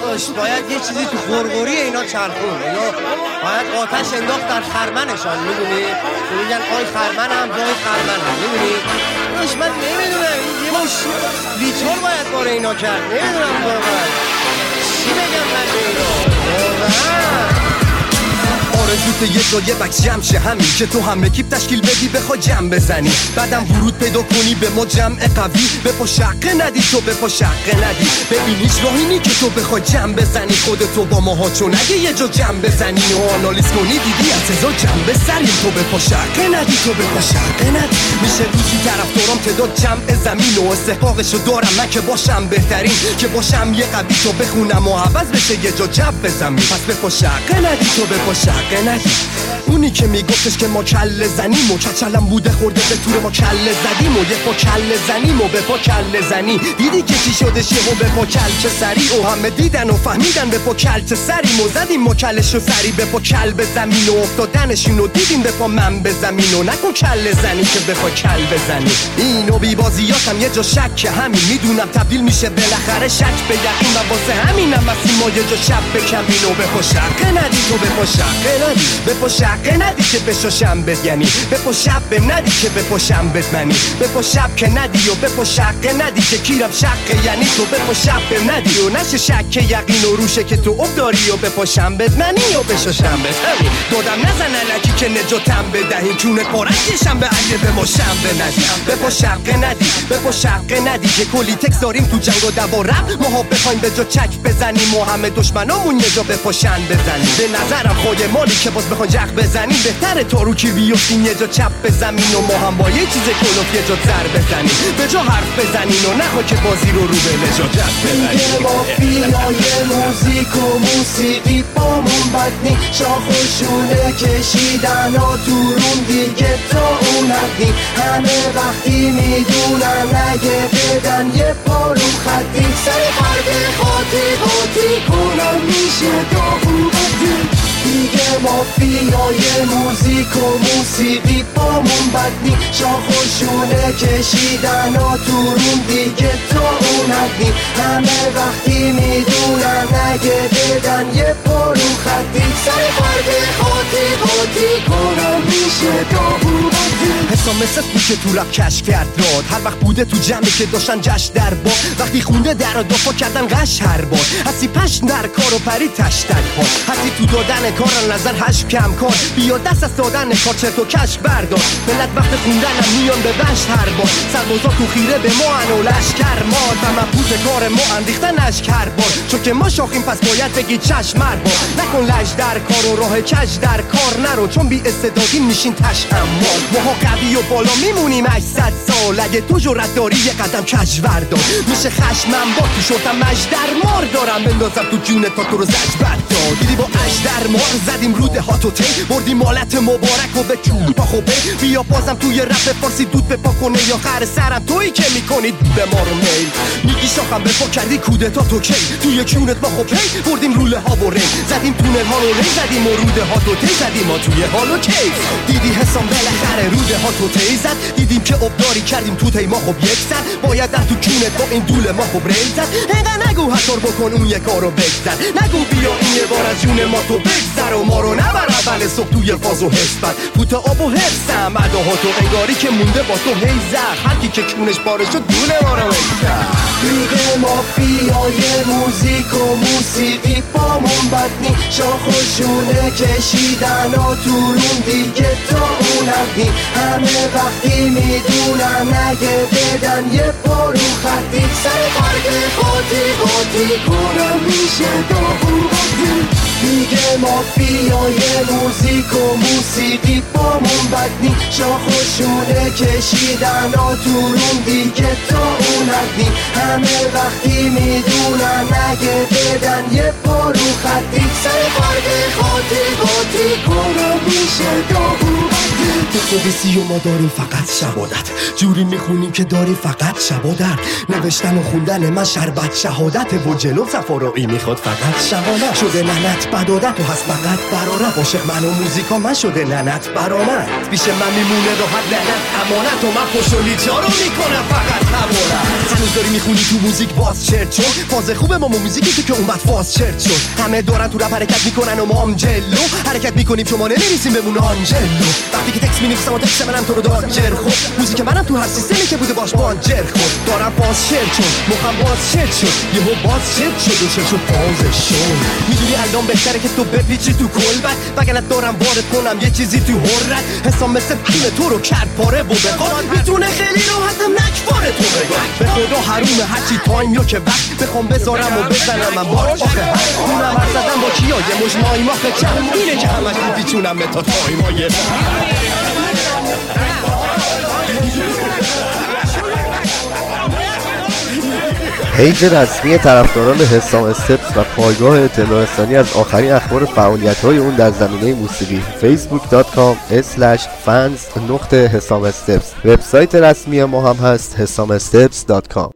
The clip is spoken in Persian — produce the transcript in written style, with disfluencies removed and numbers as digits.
داداش باید یه چیزی تو غرغوری اینا چرخون، اینا باید آتش انداخت در خرمنشان، میدونی؟ میگن آی خرمنم جای خرمنم، میدونی؟ داداش من نمیدونم یه باش لیتور باید باره اینا کرد، نمیدونم واقعا چی بگم من به اینا واقعا. آرزوت یه جای بکس جمع شه، همین که تو هم اکیپ تشکیل بدی بخوا جمع بزنی، بعدم ورود پیدا کنی به ما جمع قوی، به پا شقه ندی تو به پا شقه ندی، ببین هیچ راهی نی که تو بخوای جمع بزنی خودتو با ماها، چون اگه یه جا جمع بزنی و آنالیز کنی دیدی از هزار جمع بسریم، تو به پا شقه ندی تو به پا شقه ندی. میشه روزی طرفدارام تعداد جمع زمین و استحقاقشو دارم من که باشم بهترین، که باشم یه قوی تو بخونم و عوض بشه یه جا جو بزنی، پس به پا شقه ندی تو به پا شقه ندی. اونی که میگفتش که ما کله زنیم و کچلم بوده خورده به طور ما کله زدیم و یه پا کله زنیم و به پا کله زنی، دیدی که چی شدش یهو به پا کلچه سری و همه دیدن و فهمیدن به پا کلچه سریم و زدیم ما کلش و سری به پا کل به زمین و افتادنشون و دیدیم به پا من به زمین و نکن کله زنی که به پا کل بزنی. اینو بی بازیاتم یه جا شک همین میدونم تبدیل میشه بالاخره شک به یقین و واسه همینم مسیم ما یه جا شب بکمین و به پا شقه ندی تو به پا شقه ندی، به پا شقه ندی که بشاشم بد یعنی به پا شب ندی که به پاشم بد منی، به پا شب که ندی و به پا شقه ندی که کیرم شقه یعنی تو به پا شب ندی و نشه شک یقین و روشه که تو اب داری و به پاشم بد منی و بشاشم بد همین دادم نزن الکی که نجاتم بدهی چونه پارکشم به اگه به ما شنبه ندی، به پا شقه ندی به پا شقه ندی که کلی تکس داریم تو جنگ و دوارم ماها بخوایم به جا چک بزنیم و همه دشمنامون یه جا به پاشن بزنیم. به نظرم خود مالی که باز بخوان جق بزنیم بهتره تو رو کی بیفتین یه جا چپ بزنین و ما هم با یه چیز کلوف یه جا زر بزنیم، به جا حرف بزنین و نخوا که بازی رو به نجات ببریم. دیگه مافیای موزیک و موسیقی بامون بدنی، شاخوشونه کشیدن ها تو روم دیگه تا اون حدی، همه وقتی میدونن اگه بدن یه پارو خطی سر فرد خاطی کنم میشه داغون بدی. دیگه مافیای موزیک و موسیقی بامون بدنی، شاخوشونه کشیدن ها تو روم دیگه تا اون حدی، همه وقتی میدونن اگه بدن یه پارو خطی سر فرد خاطی کنم میشه داغون بدی. حسام مثل بود که تو رپ کش کرد راد، هر وقت بوده تو جمعی که داشتن جشن در با، وقتی خونده در و دفاع کردن قش هر بار، هستی پشت در کار و پری تشتک ها، هستی تو دادن کار نظر هشت کم کار، بیا دست از دادن کار چرت و کشک بردار، ملت وقت خوندنم میان به بشت هر بار، سربازا تو خیره به ما انو لشکر مار و مبهوت کار ما اندیختن اشک هر بار، چون که ما شاخیم پس باید بگی چشم مربا، نکن لج در کار و راه کج در کار نرو، چون بی استعدادی میشین تش اموال، ماها قوی و بالا میمونیم 800 سال، اگه تو جرأت داری یه قدم کج بردار، میشه خشمم با تو شورتم مجدر مار دارم بندازم تو جونت تا تو رو زج بردار، دیدی با اجدر مار زدیم روده هاتو تی، بردیم مالت مبارک و به چون پا خوبه، بیا بازم توی رپ فارسی دود بپا کنه یا خر سرم تویی که میکنی به ما رو میل، میگی شاخم بپا کردی کودتا تو کی، توی چونت با خوب هی بردیم روله ها و ری، زدیم تونل ها رو ری زدیم و روده هاتو تی زدیم ما توی حال و کیف، دیدی حسام بالاخره روده هاتو تی زد، دیدیم که ابداری کردیم تو تی ما خب یک سر، باید در تو کونت با این دوله ما خب ری زد، اینقدر نگو حتار بکن اون یک کارو بگذر، نگو بیا این یه بار از جون ما تو بگذر و ما رو نبر اول صبح توی فاز و حس بر فوت آب و حفظم اداها تو انگاری که مونده با تو هی زخ، هر کی که کونش پاره شد دوله ما رو بگذر. دیگه مافیای موزیک و موسیقی بامون بدنی، شاخوشونه کشیدن ها تو روم دیگه تا اون حدی، همه وقتی میدونن اگه بدن یه پارو خطی سر فرد خاطی کنم میشه داغون بدی. دیگه مافیای موزیک و موسیقی بامون بدنی، شاخوشونه کشیدن ها تو روم دیگه تا اون حدی، همه وقتی میدونن اگه بدن یه پارو خطی سر فرد خاطی کنم میشه داغون بدی. خوبیسی و ما داریم فقط شهادت، جوری میخونیم که داری فقط شهادت. نوشتن و خوندن من شربت شهادت و جلو سفارایی میخواد فقط شهادت. شده ننت بدادت و هست فقط برارت، عاشق من و موزیکا من شده ننت برامد. پیش من میمونه راحت ننت امانت و من پشولی جا رو میکنم فقط همونت. هنوز داری میخونی تو موزیک باز چرت شد، فاز خوبه ما موزیکی که اومد فاز چرت شد. همه دارن تو رپ حرکت میکنن و ما هم جلو حرکت میکنیم، شما نمیریسیم بمونه آنجلو. وقتی که تکس مینویسم و تکس منم تو رو داد جر خود، موزیک منم تو هر سیستمی که بوده باش بانجر خود. دارم باز شرط شد مخم باز شرط شد، یهو باز شرط شد و شرط شد بازش شد. میدونی الان بهتره که تو بپیچی تو کلبت، وگرنه دارم وارد کنم یه چیزی تو حرت. حسام مثل فیلم تو رو کرد پاره و بخواد میتونه خیلی راحتم نکفاره تو بگاه. به خدا حرومه هرچی تایم یا که وقت بخوام بذارم و بزنم من بار آخه هست. اونم هر زدم با کیا یه مجموعی ماخه چند اینه که همش میپیچونم به تا تایمای پیج رسمی طرفداران حسام استپس و پایگاه اطلاع رسانی از آخرین اخبار فعالیت‌های اون در زمینه موسیقی facebook.com/fans.حسام استپس. وبسایت رسمی ما هم هست hasamesteps.com.